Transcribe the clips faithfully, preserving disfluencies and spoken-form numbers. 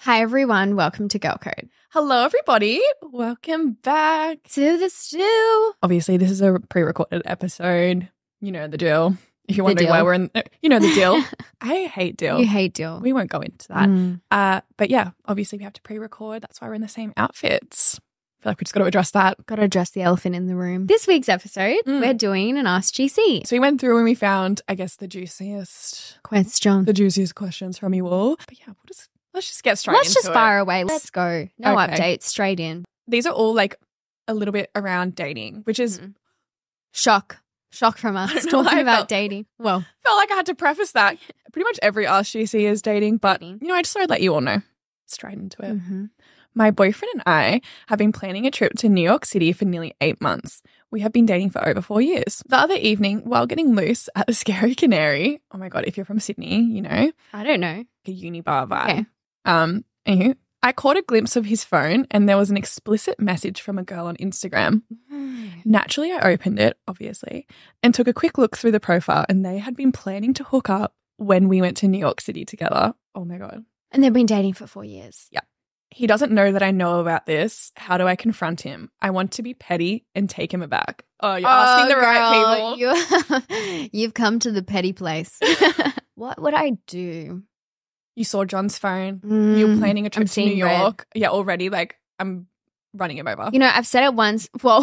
Hi, everyone. Welcome to Girl Code. Hello, everybody. Welcome back to the stew. Obviously, this is a pre-recorded episode. You know the deal. If you're wondering why we're in, you know the deal. I hate deal. You hate deal. We won't go into that. Mm. Uh, but yeah, obviously we have to pre-record. That's why we're in the same outfits. I feel like we just got to address that. Got to address the elephant in the room. This week's episode, Mm. we're doing an Ask G C. So we went through and we found, I guess, the juiciest, Question. the juiciest questions from you all. But yeah, we'll just let's just get straight Let's into just it. fire away. Let's go. No Okay. updates. Straight in. These are all like a little bit around dating, which is Mm. Shock. Shock from us. I don't know why Talking I about felt- dating. Well, felt like I had to preface that. Pretty much every Ask G C is dating, but Dating. you know, I just thought I'd let you all know. Straight into it. mhm. My boyfriend and I have been planning a trip to New York City for nearly eight months. We have been dating for over four years. The other evening, while getting loose at the Scary Canary, oh my God, if you're from Sydney, you know, I don't know. a uni bar vibe. Okay. Um, anywho, I caught a glimpse of his phone and there was an explicit message from a girl on Instagram. Naturally, I opened it, obviously, and took a quick look through the profile, and they had been planning to hook up when we went to New York City together. Oh my God. And they've been dating for four years. He doesn't know that I know about this. How do I confront him? I want to be petty and take him aback. Oh, you're asking the right people. You, you've come to the petty place. What would I do? You saw John's phone. Mm, You're planning a trip I'm to New seeing red. York. Yeah, already. Like, I'm running him over. You know, I've said it once. Well,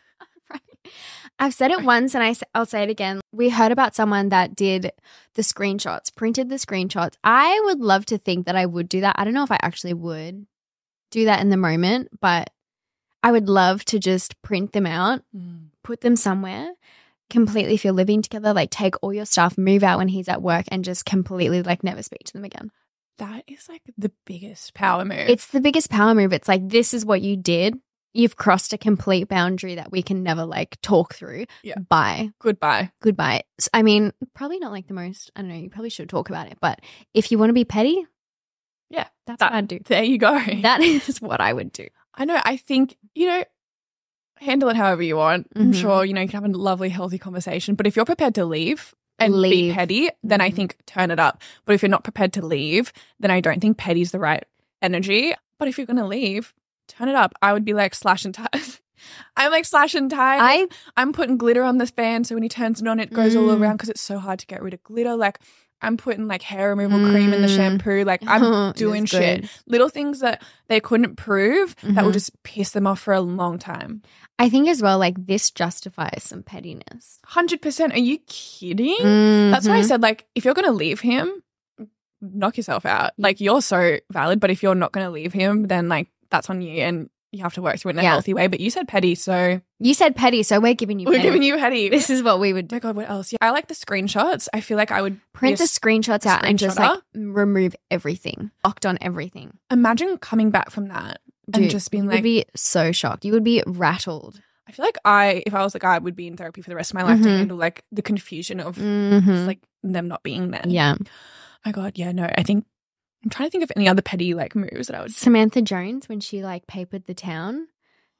I've said it once and I, s- I'll say it again. We heard about someone that did the screenshots, printed the screenshots. I would love to think that I would do that. I don't know if I actually would do that in the moment, but I would love to just print them out, Mm. put them somewhere, completely feel living together, like take all your stuff, move out when he's at work and just completely like never speak to them again. That is like the biggest power move. It's the biggest power move. It's like, this is what you did. You've crossed a complete boundary that we can never like talk through. Yeah. Bye. goodbye. Goodbye. S- I mean, probably not like the most, I don't know, you probably should talk about it. But if you want to be petty, Yeah. that's That- what I'd do. There you go. That is what I would do. I know. I think, you know, handle it however you want. I'm Mhm. sure, you know, you can have a lovely, healthy conversation. But if you're prepared to leave and be Leave. petty, then I Mhm. think turn it up. But if you're not prepared to leave, then I don't think petty's the right energy. But if you're going to leave, turn it up. I would be like slash and tie. I'm like slash and tie. I I'm putting glitter on the fan so when he turns it on, it goes all Mm. around because it's so hard to get rid of glitter. Like, I'm putting like hair removal cream in the Mm. shampoo. Like, I'm It is doing shit. good. Little things that they couldn't prove that will Mhm. just piss them off for a long time. I think as well, like this justifies some pettiness. one hundred percent. Are you kidding? That's why I Mhm. said, like, if you're going to leave him, knock yourself out. Like, you're so valid. But if you're not going to leave him, then like, that's on you and you have to work through it in a Yeah. healthy way. But you said petty. So You said petty, so we're giving you we're petty. giving you petty. This is what we would Oh do. my God, what else? Yeah, I like the screenshots. I feel like I would Print the just screenshots out and just like screenshotter. remove everything. Locked on everything. imagine coming back from that and Dude, just being you like, would be so shocked. You would be rattled. I feel like I, if I was a guy, I would be in therapy for the rest of my life to Mhm. handle like the confusion of Mhm. just, like them not being there. Yeah. My God, yeah, no, I think I'm trying to think of any other petty like moves that I would. Samantha Jones, when she like papered the town.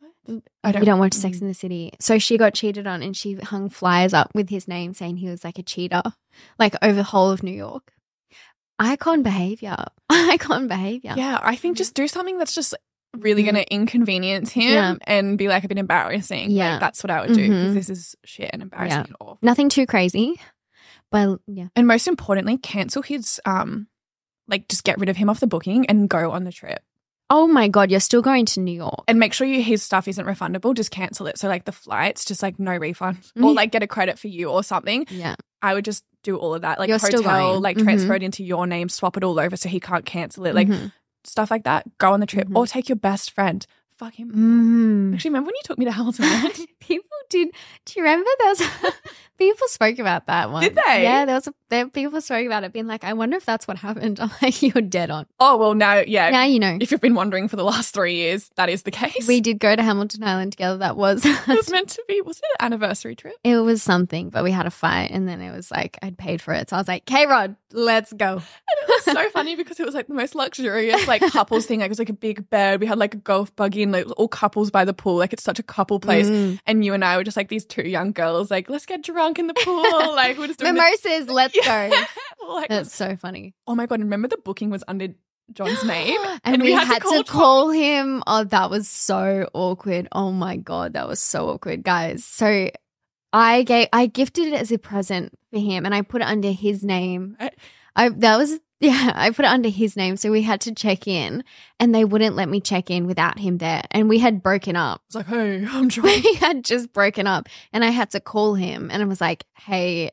I You don't watch Sex mm. in the City. So she got cheated on and she hung flyers up with his name saying he was like a cheater, like over the whole of New York. Icon behavior. Icon behavior. Yeah, I think just do something that's just really Mhm. going to inconvenience him Yeah. and be like a bit embarrassing. Yeah. Like, that's what I would do because Mhm. this is shit and embarrassing Yeah. and awful. Nothing too crazy. But yeah. And most importantly, cancel his, um, like just get rid of him off the booking and go on the trip. Oh my God, you're still going to New York. And make sure you, his stuff isn't refundable. Just cancel it. So like the flights, just like no refund Mhm. or like get a credit for you or something. Yeah. I would just do all of that. Like You're still hotel, going. like Mhm. transfer it into your name, swap it all over so he can't cancel it. Like Mhm. stuff like that. Go on the trip Mhm. or take your best friend. Fuck him. Mm. Actually, remember when you took me to Hamilton Island? People did. Do you remember there was people spoke about that one? Did they? Yeah, there was a, there people spoke about it, being like, I wonder if that's what happened. I'm like, you're dead on. Oh, well, now, yeah. Now you know. If you've been wondering for the last three years, that is the case. We did go to Hamilton Island together. That was It was meant to be, was it an anniversary trip? it was something, but we had a fight, and then it was like I'd paid for it, so I was like, K-Rod, let's go. And it was so funny because it was like the most luxurious like couples thing. Like it was like a big bed. We had like a golf buggy and like all couples by the pool. Like it's such a couple place. Mm. And you and I were just like these two young girls. Like let's get drunk in the pool. Like we're just doing the- Mimosas, let's Yeah. go. Like, That's so funny. oh my God, remember the booking was under John's name. and, and we, we had, had to, to call, call him. Oh, that was so awkward. Oh my God, that was so awkward, guys. So I gave, I gifted it as a present for him and I put it under his name. Right. I, that was, yeah, I put it under his name. So we had to check in and they wouldn't let me check in without him there. And we had broken up. It's like, hey, I'm trying. We had just broken up and I had to call him and I was like, hey,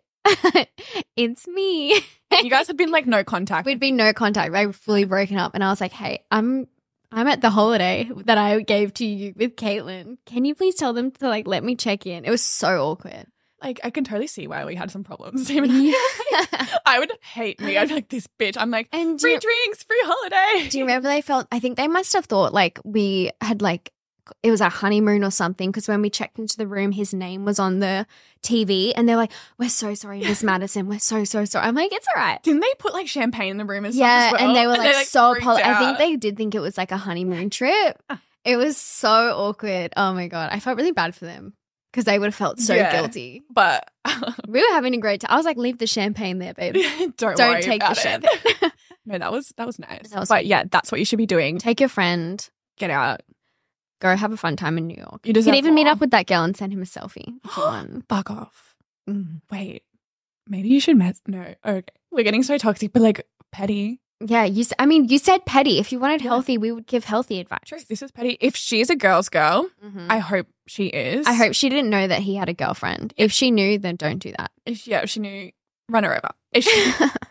it's me. You guys had been like no contact. We'd been no contact. We were fully broken up and I was like, hey, I'm I'm at the holiday that I gave to you with Caitlin. Can you please tell them to like let me check in? It was so awkward. Like, I can totally see why we had some problems. Even Yeah. I would hate me. I'd be like, this bitch. I'm like, And do free you- drinks, free holiday. Do you remember they felt, I think they must have thought like we had like, it was a honeymoon or something because when we checked into the room, his name was on the T V and they're like, we're so sorry, Miss Madison. We're so, so sorry. I'm like, it's all right. Didn't they put like champagne in the room and Yeah, stuff as well? and they were like, so freaked apolo- I think out. they did think it was like a honeymoon trip. It was so awkward. Oh my God. I felt really bad for them because they would have felt so Yeah. guilty. But We were having a great time. I was like, leave the champagne there, babe. don't, Don't worry take about the it. champagne. No, that was that was nice. That was but sweet. yeah, that's what you should be doing. Take your friend, Get out. go have a fun time in New York. You You deserve could even meet more. up with that girl and send him a selfie. if you want. Fuck off. Mm. Wait, maybe you should mess. No, okay. We're getting so toxic, but like petty. Yeah, you. s- I mean, you said petty. If you wanted Yeah. healthy, we would give healthy advice. True. This is petty. If she's a girl's girl, Mhm. I hope she is. I hope she didn't know that he had a girlfriend. If she knew, then don't do that. If, yeah, if she knew, run her over. If she,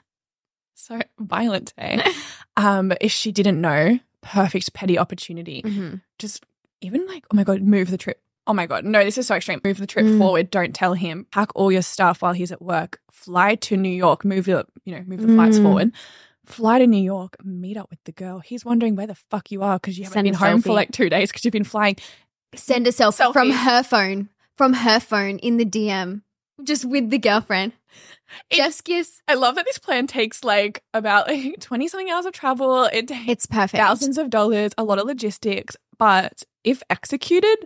so violent today. Um, if she didn't know, perfect petty opportunity. Mhm. Just even like, oh my God, move the trip. Oh my God, no, this is so extreme. Move the trip Mm. forward. Don't tell him. Pack all your stuff while he's at work. Fly to New York. Move the, you know, move the flights Mm. forward. Fly to New York. Meet up with the girl. He's wondering where the fuck you are because you haven't Send a been home for selfie. like two days because you've been flying. Send a selfie, Selfie. from her phone, from her phone in the D M, just with the girlfriend. It- Just kiss. I love that this plan takes like about like twenty something hours of travel. It takes It's perfect. thousands of dollars, a lot of logistics, but if executed,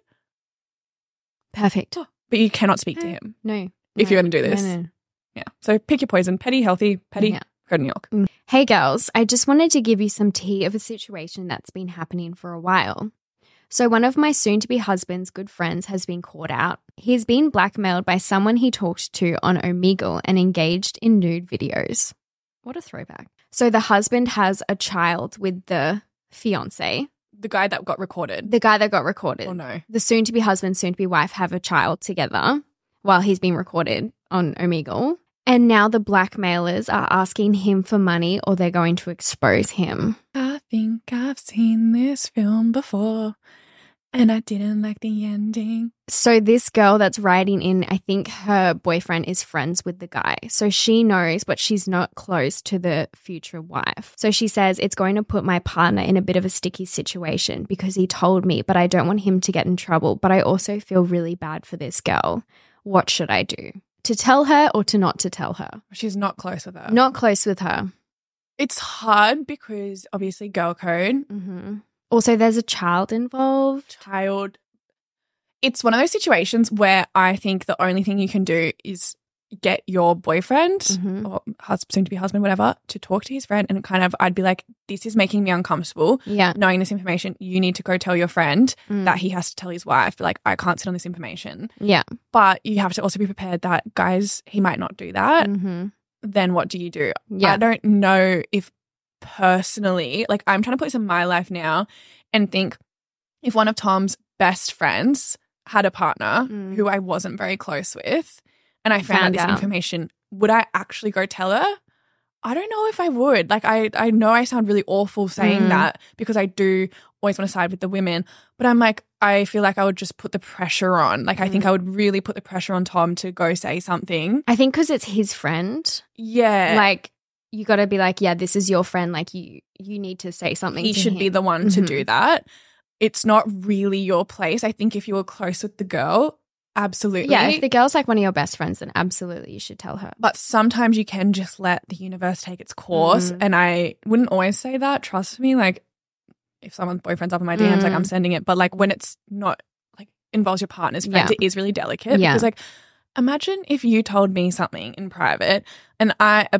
Perfect. but you cannot speak to him. No. If no, you're gonna do no, this. no. Yeah. So pick your poison. Petty, healthy, petty, Yeah. go to New York. Hey girls, I just wanted to give you some tea of a situation that's been happening for a while. So one of my soon-to-be husband's good friends has been caught out. He's been blackmailed by someone he talked to on Omegle and engaged in nude videos. What a throwback. So the husband has a child with the fiance, The guy that got recorded. the guy that got recorded. Oh no. The soon-to-be husband, soon-to-be wife have a child together while he's being recorded on Omegle. And now the blackmailers are asking him for money or they're going to expose him. I think I've seen this film before and I didn't like the ending. So this girl that's writing in, I think her boyfriend is friends with the guy. So she knows, but she's not close to the future wife. So she says, it's going to put my partner in a bit of a sticky situation because he told me, but I don't want him to get in trouble. But I also feel really bad for this girl. What should I do? To tell her or to not to tell her? She's not close with her. Not close with her. It's hard because obviously girl code, hmm Also, there's a child involved. child. It's one of those situations where I think the only thing you can do is get your boyfriend Mhm. or hus- soon to be husband, whatever, to talk to his friend and kind of, I'd be like, this is making me uncomfortable. Yeah. Knowing this information, you need to go tell your friend Mm. that he has to tell his wife, like, I can't sit on this information. Yeah. But you have to also be prepared that, guys, he might not do that. hmm Then what do you do? Yeah. I don't know if personally, like, I'm trying to put this in my life now and think if one of Tom's best friends had a partner Mm. who I wasn't very close with and I found, Found out this out. information, would I actually go tell her? I don't know if I would. Like, I, I know I sound really awful saying Mm. that because I do always want to side with the women, but I'm like, I feel like I would just put the pressure on. Like, I think Mm. I would really put the pressure on Tom to go say something. I think because it's his friend, Yeah. like you got to be like, yeah, this is your friend. Like you, you need to say something. he to should him. be the one to Mhm. do that. It's not really your place. I think if you were close with the girl, absolutely. Yeah, if the girl's like one of your best friends, then absolutely you should tell her. But sometimes you can just let the universe take its course. Mhm. And I wouldn't always say that. Trust me. Like, if someone's boyfriend's up in my D Ms, like, Mm. I'm sending it. But like, when it's not, like, involves your partner's friends, Yeah. it is really delicate. Yeah. Because, like, imagine if you told me something in private and I, about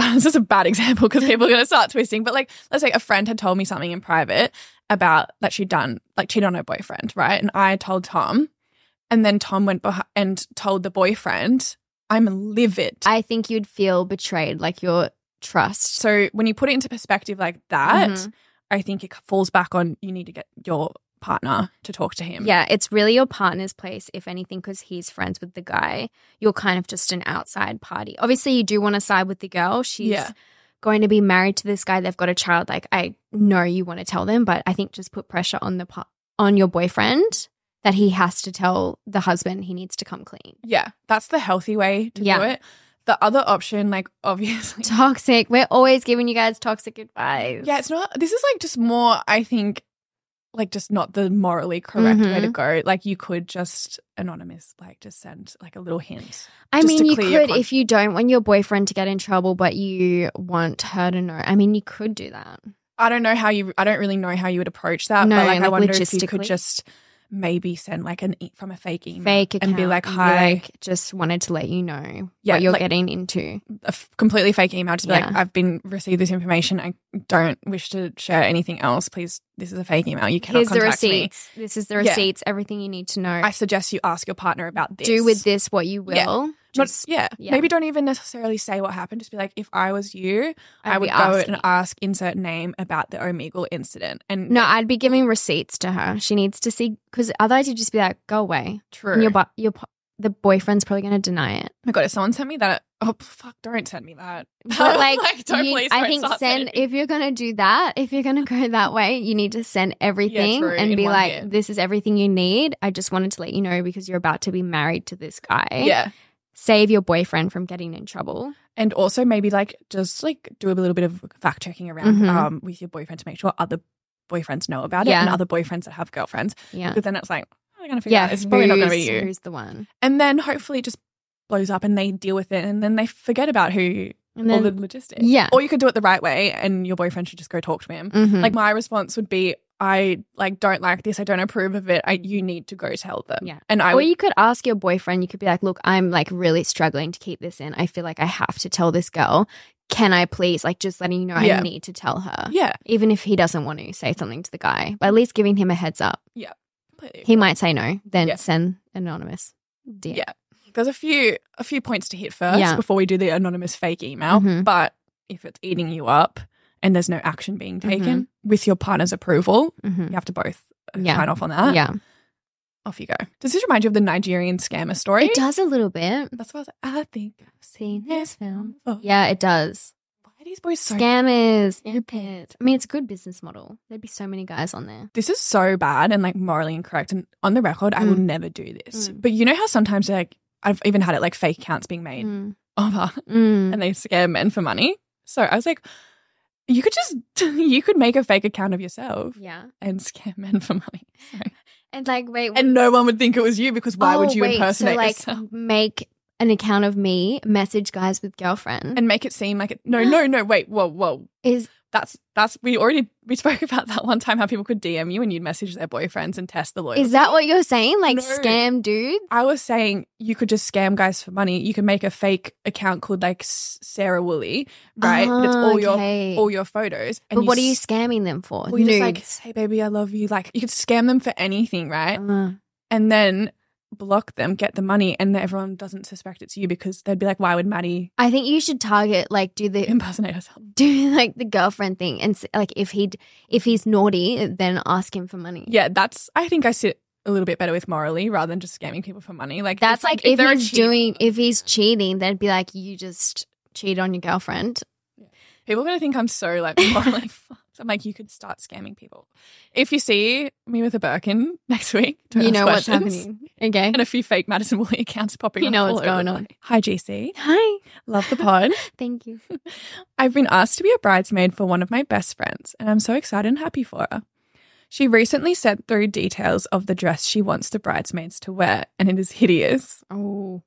this is a bad example because people are going to start twisting, but like, let's say a friend had told me something in private about that she'd done, like cheated on her boyfriend, right? And I told Tom, and then Tom went beh- and told the boyfriend, I'm livid. I think you'd feel betrayed, like your trust. So when you put it into perspective like that, Mhm. I think it falls back on you need to get your partner to talk to him. Yeah, it's really your partner's place, if anything, because he's friends with the guy. You're kind of just an outside party. Obviously, you do want to side with the girl. She's Yeah. going to be married to this guy. They've got a child. Like, I know you want to tell them, but I think just put pressure on the pa- on your boyfriend that he has to tell the husband he needs to come clean. Yeah, that's the healthy way to Yeah. do it. The other option, like obviously, Toxic. We're always giving you guys toxic advice. yeah, it's not. This is like just more. I think, like just not the morally correct way to Mhm. go. Like you could just anonymous, like just send like a little hint. I just mean, to you clear your could con- if you don't want your boyfriend to get in trouble, but you want her to know. I mean, you could do that. I don't know how you. I don't really know how you would approach that. No, but like, I like, wonder if you could logistically. just maybe send like an e- from a fake email, Fake account and be like, hi, like, just wanted to let you know Yeah, what you're like- getting into. a f- completely fake email. Just be like, Yeah. I've been received this information. I don't wish to share anything else. Please, this is a fake email. You cannot Here's the contact me. receipts. This is the Yeah. receipts. Everything you need to know. I suggest you ask your partner about this. Do with this what you will. Yeah. Not- Just, yeah. yeah. Maybe don't even necessarily say what happened. Just be like, if I was you, I'd I be would go asking. and ask insert name about the Omegle incident. And No, I'd be giving receipts to her. She needs to see, because otherwise you'd just be like, go away. true. And your, bu- your po- the boyfriend's probably going to deny it. Oh my god, if someone sent me that, oh fuck, don't send me that. But like, don't you- please. I don't think start send sending me. if you're gonna do that, if you're gonna go that way, you need to send everything true, and in be one like, hit. "This is everything you need." I just wanted to let you know because you're about to be married to this guy. Yeah. Save your boyfriend from getting in trouble. And also maybe like just like do a little bit of fact checking around Mhm. um with your boyfriend to make sure other boyfriends know about it Yeah. and other boyfriends that have girlfriends. Yeah, Because then it's like, oh, I'm gonna figure yeah. out it's probably not gonna be who's- you. Who's the one? And then hopefully it just blows up and they deal with it and then they forget about who And all then, the logistics. yeah. Or you could do it the right way and your boyfriend should just go talk to him. Mhm. Like my response would be, I like don't like this. I don't approve of it. I you need to go tell them. Yeah. And I or would, you could ask your boyfriend. You could be like, "Look, I'm like really struggling to keep this in. I feel like I have to tell this girl. Can I please, like, just letting you know, Yeah. I need to tell her." yeah, Even if he doesn't want to say something to the guy, but at least giving him a heads up. completely. He might say no, then Yeah. send anonymous. D M. Yeah. There's a few a few points to hit first Yeah. before we do the anonymous fake email. Mhm. But if it's eating you up and there's no action being taken Mm-hmm. with your partner's approval, Mhm. you have to both uh, Yeah. sign off on that. Yeah. Off you go. Does this remind you of the Nigerian scammer story? It does a little bit. That's what I was like, I think I've Seen this film. before. Yeah, it does. Why are these boys so Scammers. Snippets. I mean, it's a good business model. There'd be so many guys on there. This is so bad and like morally incorrect. And on the record, I will Mm. never do this. Mm. But you know how sometimes like I've even had it like fake accounts being made Mm. over Mm. and they scare men for money. So I was like, you could just you could make a fake account of yourself Yeah. and scare men for money. So- And like, wait. and no one would think it was you because why would oh, you wait, impersonate so, like, yourself make an account of me, message guys with girlfriend. and make it seem like it? No, no, no. Wait, whoa, whoa. is That's that's we already we spoke about that one time how people could D M you and you'd message their boyfriends and test the loyalty. is that what you're saying? Like No. scam dude? I was saying you could just scam guys for money. You can make a fake account called like S- Sarah Woolley, right? but it's all okay. your all your photos. And But what are you s- scamming them for? Well, you're just like, Nudes. hey baby, I love you. Like you could scam them for anything, right? Uh, And then block them, get the money, and then everyone doesn't suspect it's you because they'd be like, why would Maddie I think you should target like do the impersonate herself? do like the girlfriend thing and s- like if he if he's naughty then ask him for money. Yeah, that's. I think I sit a little bit better with morally rather than just scamming people for money. Like That's like if, they're a he's cheater- doing if he's cheating, then it'd be like you just cheat on your girlfriend. people are gonna think I'm so like morally fucked. I'm like, you could start scamming people. If you see me with a Birkin next week, don't You ask know what's questions. happening. Okay. And a few fake Madison Woolley accounts popping You up know all what's over going the on. place. Hi, G C. Hi. Love the pod. Thank you. I've been asked to be a bridesmaid for one of my best friends, and I'm so excited and happy for her. She recently sent through details of the dress she wants the bridesmaids to wear, and it is hideous. Oh.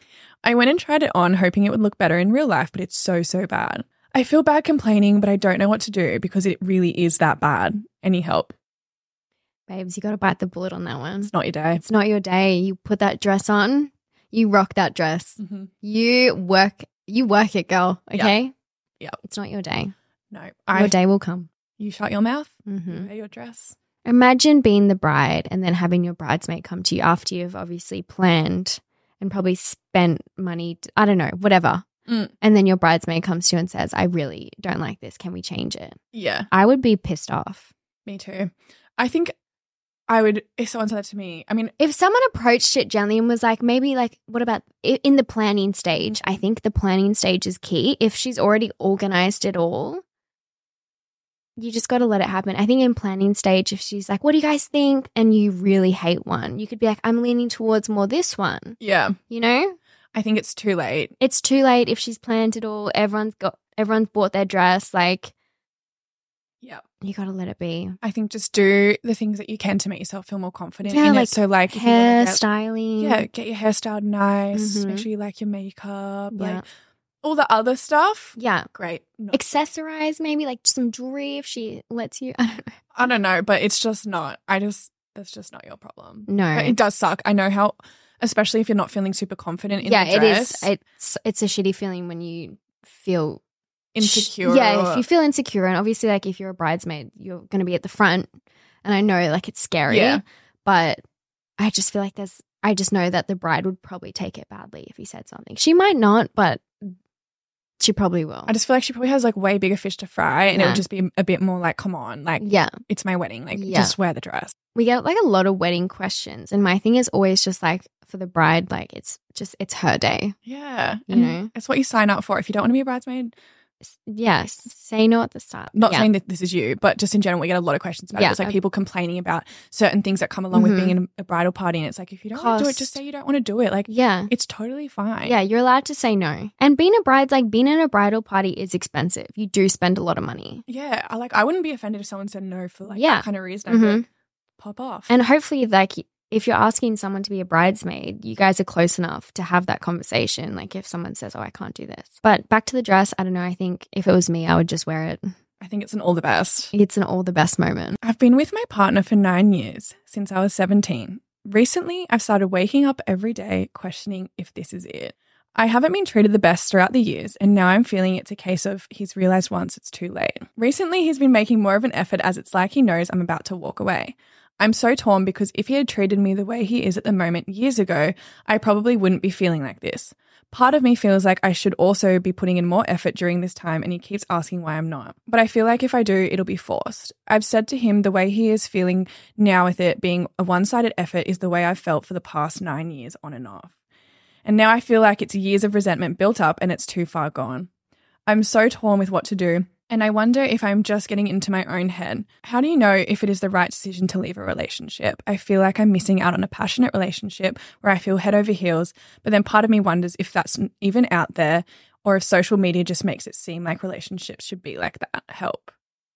I went and tried it on, hoping it would look better in real life, but it's so, so bad. I feel bad complaining, but I don't know what to do because it really is that bad. Any help? Babes, you got to bite the bullet on that one. It's not your day. It's not your day. You put that dress on, you rock that dress. Mhm. You work you work it, girl, Yeah. okay? Yeah. It's not your day. No. Your I, day will come. you shut your mouth. Mm-hmm. You wear your dress. Imagine being the bride and then having your bridesmaid come to you after you've obviously planned and probably spent money, I don't know, whatever. Mm. And then your bridesmaid comes to you and says, I really don't like this. Can we change it? Yeah. I would be pissed off. Me too. I think I would, if someone said that to me, I mean, If someone approached it gently and was like, maybe like, what about i- in the planning stage? I think the planning stage is key. If she's already organized it all, you just got to let it happen. I think in planning stage, if she's like, what do you guys think? And you really hate one, you could be like, I'm leaning towards more this one. yeah, You know, I think it's too late. it's too late if she's planned it all. Everyone's got, everyone's bought their dress. Like, Yeah. you got to let it be. I think just do the things that you can to make yourself feel more confident Yeah, in like it. So like if you Hair wanna get, styling. yeah, get your hair styled nice, Mhm. make sure you like your makeup, Yeah. like all the other stuff. Yeah. Great. No, Accessorize maybe like some jewelry if she lets you. I don't know. I don't know, but it's just not. I just, that's just not your problem. No. But it does suck. I know how, especially if you're not feeling super confident in yeah, the it is. dress. It's it's a shitty feeling when you feel insecure. Yeah, or- if you feel insecure, and obviously, like if you're a bridesmaid, you're going to be at the front, and I know like it's scary. Yeah. But I just feel like there's. I just know that the bride would probably take it badly if he said something. She might not, but she probably will. I just feel like she probably has like way bigger fish to fry, and it Yeah. would just be a bit more like, come on, like Yeah, it's my wedding, like Yeah. just wear the dress. we get like a lot of wedding questions, and my thing is always just like for the bride, like it's just it's her day. Yeah, You and know? it's what you sign up for. If you don't want to be a bridesmaid, Yes, say no at the start. not Yeah. saying that this is you, but just in general, we get a lot of questions about Yeah. it. It's like people complaining about certain things that come along with Mhm. being in a bridal party, and it's like if you don't want to do it, Cost. just say you don't want to do it. Like Yeah. it's totally fine. Yeah, you're allowed to say no. And being a bride's like being in a bridal party is expensive. You do spend a lot of money. yeah. I like. I wouldn't be offended if someone said no for like Yeah. that kind of reason. I'd be Mhm. like, pop off. And hopefully, like, if you're asking someone to be a bridesmaid, you guys are close enough to have that conversation. Like, if someone says, oh, I can't do this. But back to the dress, I don't know. I think if it was me, I would just wear it. I think it's an all the best. It's an all the best moment. I've been with my partner for nine years, since I was seventeen. Recently, I've started waking up every day questioning if this is it. I haven't been treated the best throughout the years, and now I'm feeling it's a case of he's realised once it's too late. Recently, he's been making more of an effort as it's like he knows I'm about to walk away. I'm so torn because if he had treated me the way he is at the moment years ago, I probably wouldn't be feeling like this. Part of me feels like I should also be putting in more effort during this time, and he keeps asking why I'm not. But I feel like if I do, it'll be forced. I've said to him the way he is feeling now with it being a one-sided effort is the way I've felt for the past nine years on and off. And now I feel like it's years of resentment built up and it's too far gone. I'm so torn with what to do, and I wonder if I'm just getting into my own head. How do you know if it is the right decision to leave a relationship? I feel like I'm missing out on a passionate relationship where I feel head over heels, but then part of me wonders if that's even out there or if social media just makes it seem like relationships should be like that. Help.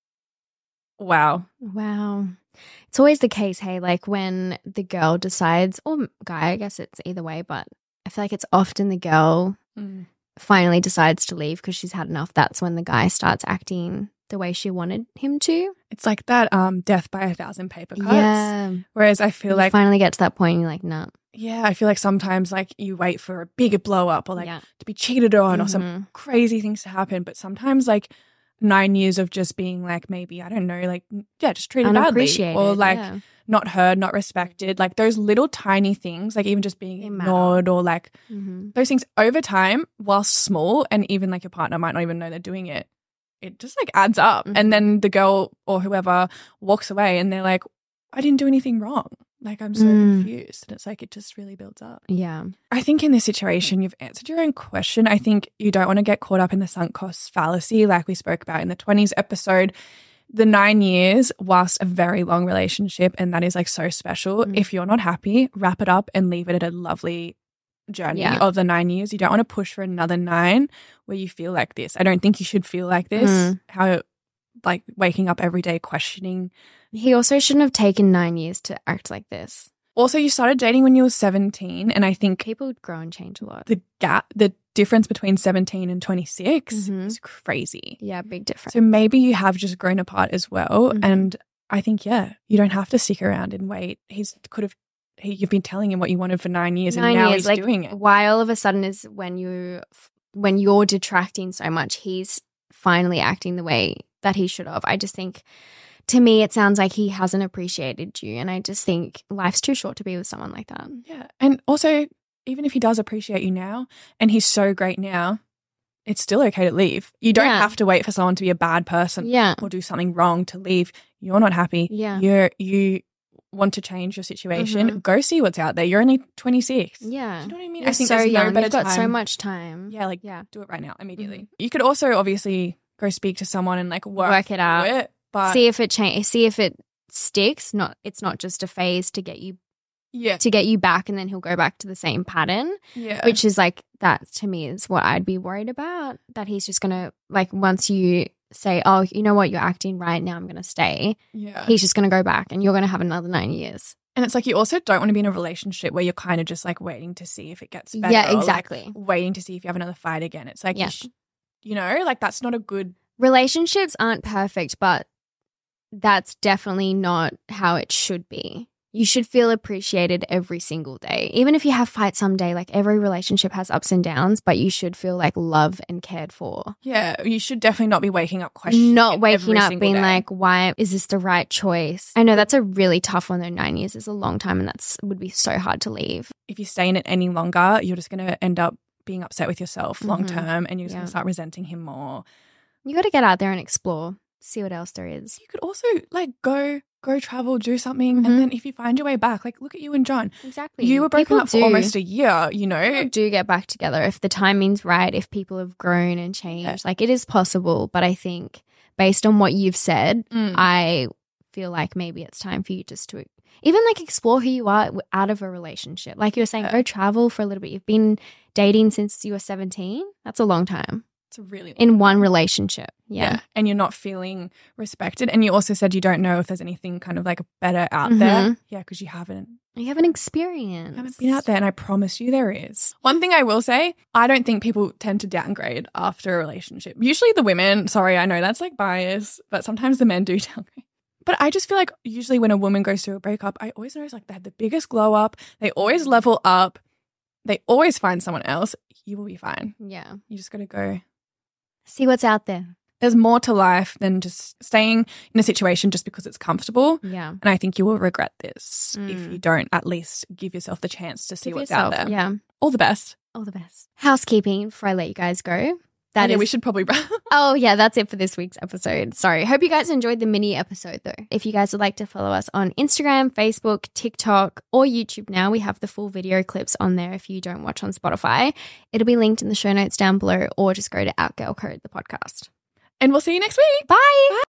Wow. Wow. It's always the case, hey, like when the girl decides, or guy, I guess it's either way, but I feel like it's often the girl Mm. finally decides to leave because she's had enough. That's when the guy starts acting the way she wanted him to. It's like that um, death by a thousand paper cuts. Yeah. Whereas I feel You like, finally get to that point and you're like, nah. yeah, I feel like sometimes like you wait for a bigger blow up or like Yeah. to be cheated on or some Mhm. crazy things to happen. But sometimes like nine years of just being like maybe, I don't know, like, yeah, just treated badly Unappreciated. or like yeah. not heard, not respected. Like those little tiny things, like even just being They matter. ignored or like Mhm. those things over time, whilst small, and even like your partner might not even know they're doing it, it just like adds up. Mhm. And then the girl or whoever walks away and they're like, I didn't do anything wrong. Like I'm so Mm. confused. And it's like it just really builds up. Yeah. I think in this situation, you've answered your own question. I think you don't want to get caught up in the sunk cost fallacy like we spoke about in the twenties episode. The nine years, whilst a very long relationship, and that is like so special, Mm. if you're not happy, wrap it up and leave it at a lovely journey Yeah. of the nine years. You don't want to push for another nine where you feel like this. I don't think you should feel like this. Mm. How, like, waking up every day questioning. He also shouldn't have taken nine years to act like this. Also, you started dating when you were seventeen, and I think People grow and change a lot. the gap, the difference between seventeen and twenty-six Mhm. is crazy. Yeah, big difference. So maybe you have just grown apart as well. Mhm. And I think, yeah, you don't have to stick around and wait. He's could have, he, you've been telling him what you wanted for nine years Nine and now years, he's like, doing it. Why all of a sudden is when you when you're detracting so much, he's finally acting the way that he should have. I just think, to me, it sounds like he hasn't appreciated you. And I just think life's too short to be with someone like that. Yeah. And also, even if he does appreciate you now and he's so great now, it's still okay to leave. You don't Yeah. have to wait for someone to be a bad person Yeah. or do something wrong to leave. You're not happy. Yeah. You're, you want to change your situation. Mhm. Go see what's out there. You're only twenty-six. Yeah. Do you know what I mean? You're I think so there's young. no better You've got time. so much time. Yeah, like Yeah. do it right now, immediately. Mhm. You could also obviously go speak to someone and like work, Work it out. through it, but see if it change. See if it sticks. Not. It's not just a phase to get you yeah, to get you back, and then he'll go back to the same pattern. yeah, Which is like that to me is what I'd be worried about. That he's just gonna like once you say, oh, you know what, you're acting right now, I'm gonna stay. yeah. He's just gonna go back, and you're gonna have another nine years. And it's like you also don't want to be in a relationship where you're kind of just like waiting to see if it gets better. Yeah, or, like, exactly. waiting to see if you have another fight again. It's like, Yeah. you, sh- you know, like that's not a good. Relationships aren't perfect, but that's definitely not how it should be. You should feel appreciated every single day. Even if you have fights someday, like every relationship has ups and downs, but you should feel like loved and cared for. Yeah, you should definitely not be waking up questioning. Not it waking every up single being day. like, why is this the right choice? I know that's a really tough one though. Nine years is a long time and that's would be so hard to leave. if you stay in it any longer, you're just going to end up being upset with yourself long Mhm. term, and you're just Yeah. going to start resenting him more. You got to get out there and explore, see what else there is. You could also like go go travel, do something, Mhm. and then if you find your way back, like look at you and John. Exactly. You were broken People up for do- almost a year, you know? people do get back together if the timing's right, if people have grown and changed. Yeah. Like it is possible, but I think based on what you've said, Mm. I feel like maybe it's time for you just to even like explore who you are w- out of a relationship. Like you were saying, Yeah. go travel for a little bit. You've been dating since you were seventeen. That's a long time It's a really in one relationship. Yeah. And you're not feeling respected. And you also said you don't know if there's anything kind of like better out there. Mhm. Yeah, because you haven't You have an experience. You haven't been out there, and I promise you there is. One thing I will say, I don't think people tend to downgrade after a relationship. Usually the women, sorry, I know that's like bias, but sometimes the men do downgrade. But I just feel like usually when a woman goes through a breakup, I always notice like they have the biggest glow up. They always level up. They always find someone else. You will be fine. Yeah. You just got to go. See what's out there. There's more to life than just staying in a situation just because it's comfortable. Yeah. And I think you will regret this if Mm. you don't at least give yourself the chance to see Give what's yourself- out there. Yeah. All the best. All the best. Housekeeping before I let you guys go. That yeah, is we should probably. Oh, yeah, that's it for this week's episode. Sorry. Hope you guys enjoyed the mini episode, though. If you guys would like to follow us on Instagram, Facebook, TikTok, or YouTube now, we have the full video clips on there if you don't watch on Spotify. It'll be linked in the show notes down below, or just go to Outgirl Code, the podcast. And we'll see you next week. Bye.